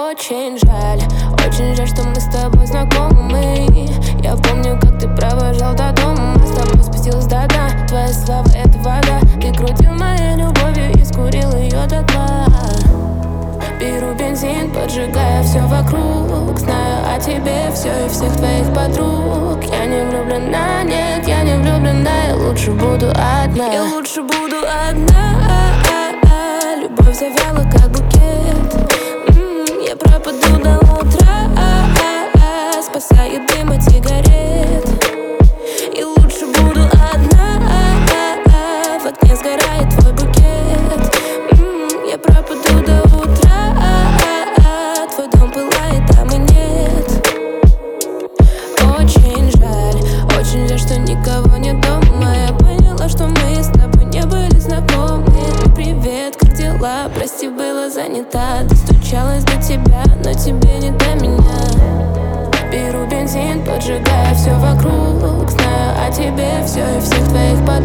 очень жаль, что мы с тобой знакомы. Я помню, как ты провожал до дома. Мы с тобой спустилась до дна. Твоя слава — это вода. Ты крутил моей любовью и скурил ее дотла. Беру бензин, поджигая все вокруг. Знаю о тебе все и всех твоих подруг. Я не влюблена, нет, я не влюблена. Я лучше буду одна. Я лучше буду одна. Любовь завяла, как букет. Я пропаду до утра, спасая дым от сигарет. И лучше буду одна. В окне сгорает твой букет. Я пропаду до утра. Твой дом пылает, а мы нет. Очень жаль, что никого нет дома. Я поняла, что мы с тобой не были знакомы. Привет, как дела? Прости, была занята. Достучалась до тебя, но тебе не до меня. Беру бензин, поджигая все вокруг. Знаю о тебе все и всех твоих подруг.